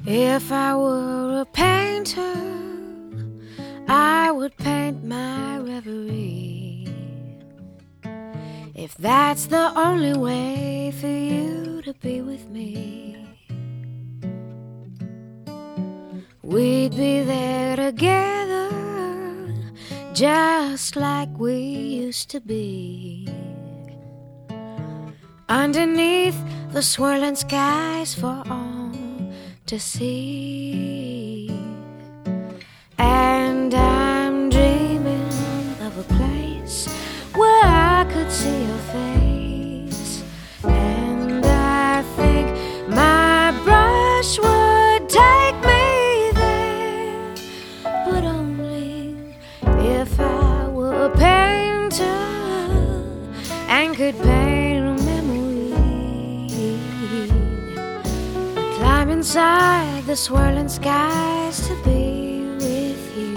If I were a painter, I would paint my reverie. If that's the only way for you to be with me, we'd be there together, just like we used to be, underneath the swirling skies for all to see. And I'm dreaming of a place where I could see your face, and I think my brush would take me there, but only if I were a painter and could paint a memory. I'd climb inside the swirling skies to be with you.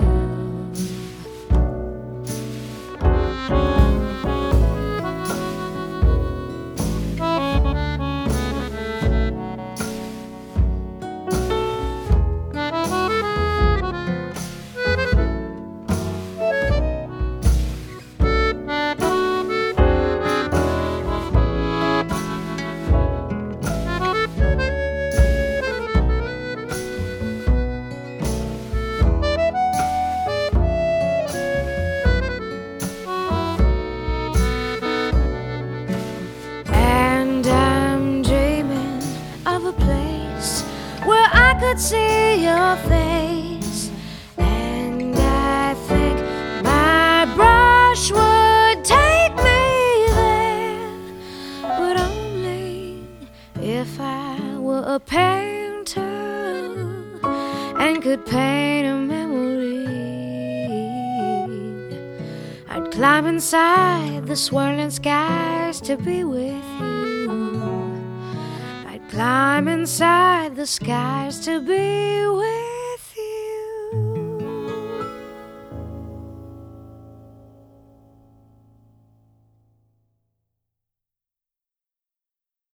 Could see your face, and I think my brush would take me there, but only if I were a painter and could paint a memory. I'd climb inside the swirling skies to be with you. Climb inside the skies to be with